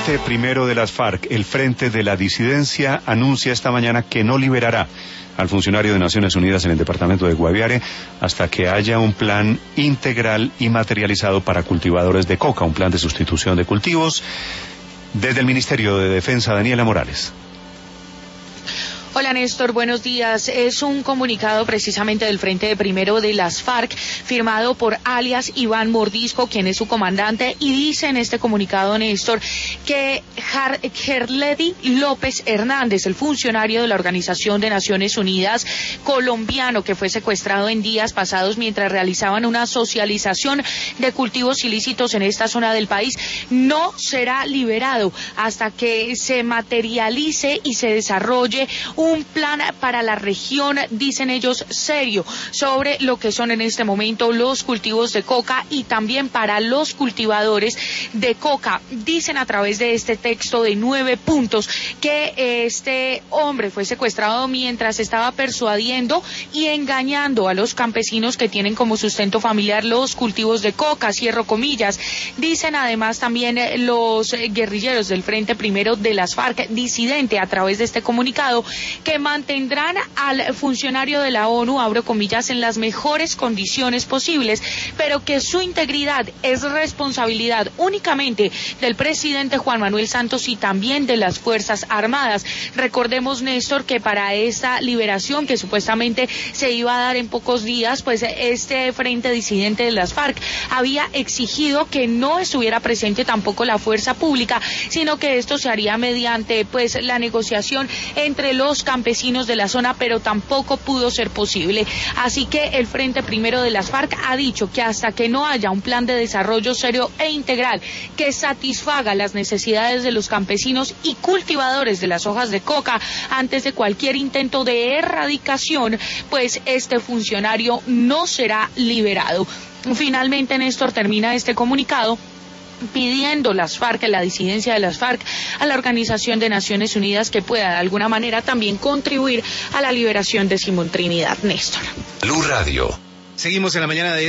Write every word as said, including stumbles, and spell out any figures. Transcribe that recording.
Frente Primero de las FARC, el Frente de la Disidencia, anuncia esta mañana que no liberará al funcionario de Naciones Unidas en el departamento de Guaviare hasta que haya un plan integral y materializado para cultivadores de coca, un plan de sustitución de cultivos. Desde el Ministerio de Defensa, Daniela Morales. Hola Néstor, buenos días. Es un comunicado precisamente del Frente de Primero de las FARC, firmado por alias Iván Mordisco, quien es su comandante, y dice en este comunicado, Néstor, que Gerledi López Hernández, el funcionario de la Organización de Naciones Unidas colombiano, que fue secuestrado en días pasados mientras realizaban una socialización de cultivos ilícitos en esta zona del país, no será liberado hasta que se materialice y se desarrolle un plan para la región, dicen ellos, serio, sobre lo que son en este momento los cultivos de coca y también para los cultivadores de coca. Dicen a través de este texto de nueve puntos que este hombre fue secuestrado mientras estaba persuadiendo y engañando a los campesinos que tienen como sustento familiar los cultivos de coca, cierro comillas. Dicen además también los guerrilleros del Frente Primero de las FARC, disidente, a través de este comunicado, que mantendrán al funcionario de la ONU, abro comillas, en las mejores condiciones posibles, pero que su integridad es responsabilidad únicamente del presidente Juan Manuel Santos y también de las Fuerzas Armadas. Recordemos, Néstor, que para esta liberación que supuestamente se iba a dar en pocos días, pues este frente disidente de las FARC había exigido que no estuviera presente tampoco la fuerza pública, sino que esto se haría mediante pues la negociación entre los campesinos de la zona, pero tampoco pudo ser posible. Así que el Frente Primero de las FARC ha dicho que hasta que no haya un plan de desarrollo serio e integral que satisfaga las necesidades de los campesinos y cultivadores de las hojas de coca antes de cualquier intento de erradicación, pues este funcionario no será liberado. Finalmente, Néstor, termina este comunicado pidiendo las FARC, la disidencia de las FARC, a la Organización de Naciones Unidas que pueda de alguna manera también contribuir a la liberación de Simón Trinidad. Néstor. Blue Radio. Seguimos en la mañana de